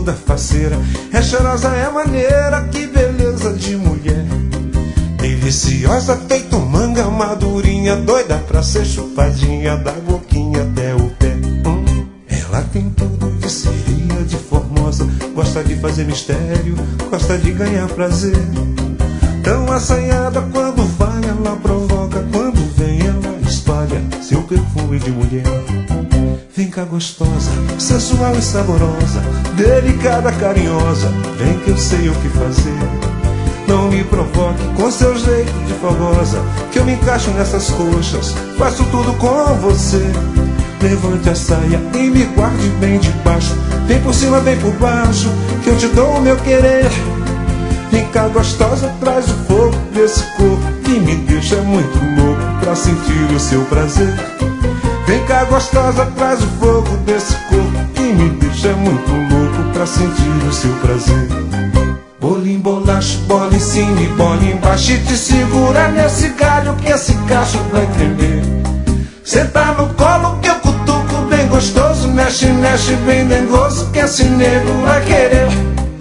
toda faceira, é cheirosa, é maneira, que beleza de mulher. Deliciosa, feito manga madurinha, doida pra ser chupadinha, da boquinha até o pé. Ela tem tudo de seria, de formosa, gosta de fazer mistério, gosta de ganhar prazer. Tão assanhada, quando vai ela provoca, quando vem ela espalha seu perfume de mulher. Vem cá gostosa, sensual e saborosa, delicada, carinhosa, vem que eu sei o que fazer. Não me provoque com seu jeito de fogosa, que eu me encaixo nessas coxas, faço tudo com você. Levante a saia e me guarde bem debaixo, vem por cima, vem por baixo, que eu te dou o meu querer. Vem cá gostosa, traz o fogo desse corpo que me deixa muito louco pra sentir o seu prazer. Vem cá gostosa, traz o fogo desse corpo que me deixa muito louco pra sentir o seu prazer. Bolinho, bolacha, bola em cima e bola embaixo, e te segura nesse galho que esse cacho vai tremer. Senta no colo que eu cutuco bem gostoso, mexe, mexe bem dengoso, que esse nego vai querer.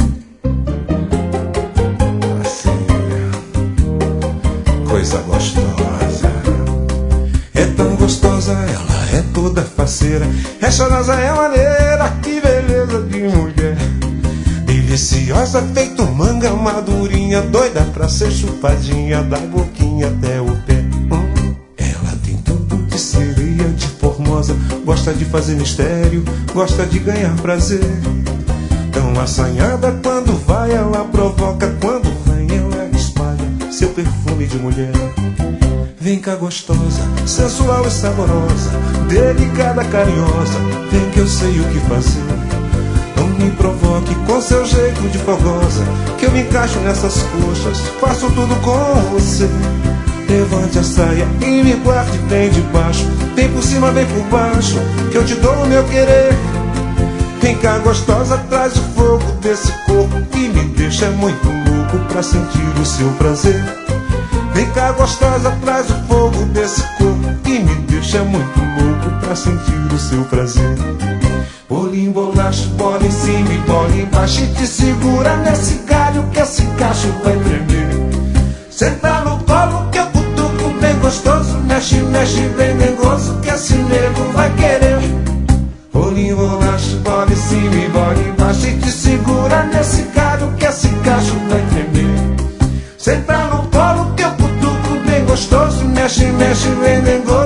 Coisa gostosa, é tão gostosa, ela é toda faceira, é cheirosa, é maneira, que beleza de mulher. Deliciosa, feito manga madurinha, doida pra ser chupadinha, da boquinha até o pé. Ela tem tudo de sereia, de formosa, gosta de fazer mistério, gosta de ganhar prazer. Tão assanhada, quando vai ela provoca, quando vem ela espalha seu perfume de mulher. Vem cá gostosa, sensual e saborosa, delicada, carinhosa, vem que eu sei o que fazer. Não me provoque com seu jeito de fogosa, que eu me encaixo nessas coxas, faço tudo com você. Levante a saia e me guarde bem debaixo, vem por cima, vem por baixo, que eu te dou o meu querer. Vem cá gostosa, traz o fogo desse corpo que me deixa muito louco pra sentir o seu prazer. Vem cá gostosa, traz o fogo desse corpo que me deixa muito louco pra sentir o seu prazer. Bolinho, bolacha, bola em cima e bola embaixo, e te segura nesse galho que esse cacho vai tremer. Senta no colo que eu cutuco bem gostoso, mexe, mexe bem dengoso, que esse nego vai querer. Bolinho, bolacha, bola em cima e bola embaixo, e te segura nesse galho que esse cacho vai tremer. Senta no colo que eu cutuco bem gostoso, mexe, mexe bem dengoso.